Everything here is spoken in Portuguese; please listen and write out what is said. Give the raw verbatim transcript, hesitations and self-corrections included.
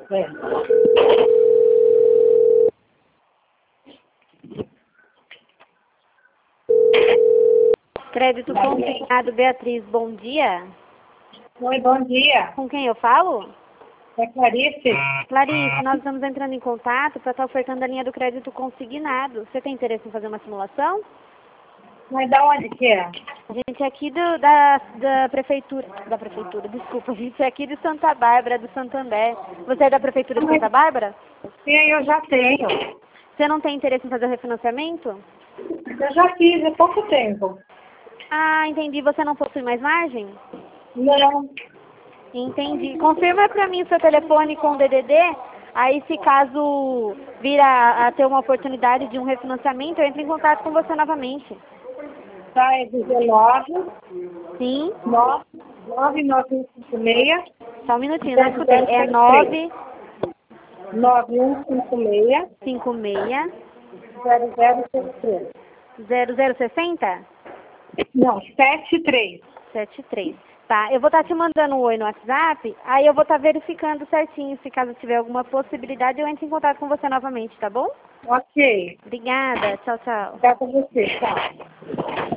É. Crédito consignado, Beatriz, bom dia. Oi, bom dia. Com quem eu falo? É Clarice? Clarice, nós estamos entrando em contato para estar ofertando a linha do crédito consignado. Você tem interesse em fazer uma simulação? Mas da onde que é? A gente é aqui do, da, da prefeitura, da prefeitura, desculpa, a gente é aqui de Santa Bárbara, do Santander. Você é da prefeitura de Santa Bárbara? Sim, eu já tenho. Você não tem interesse em fazer o refinanciamento? Eu já fiz há pouco tempo. Ah, entendi. Você não possui mais margem? Não. Entendi. Confirma para mim o seu telefone com o D D D. Aí, se caso vir a, a ter uma oportunidade de um refinanciamento, eu entro em contato com você novamente. Tá, é dezenove, Sim? nove, nove nove cinco seis, Só um minutinho, não escutei. É nove nove um cinco seis, cinco seis zero zero seis três. zero zero sessenta Não, sete três. sete três. Tá, eu vou estar te mandando um oi no WhatsApp, aí eu vou estar verificando certinho. Se caso tiver alguma possibilidade, eu entro em contato com você novamente, tá bom? Ok. Obrigada. Tchau, tchau. Dá pra você, tá.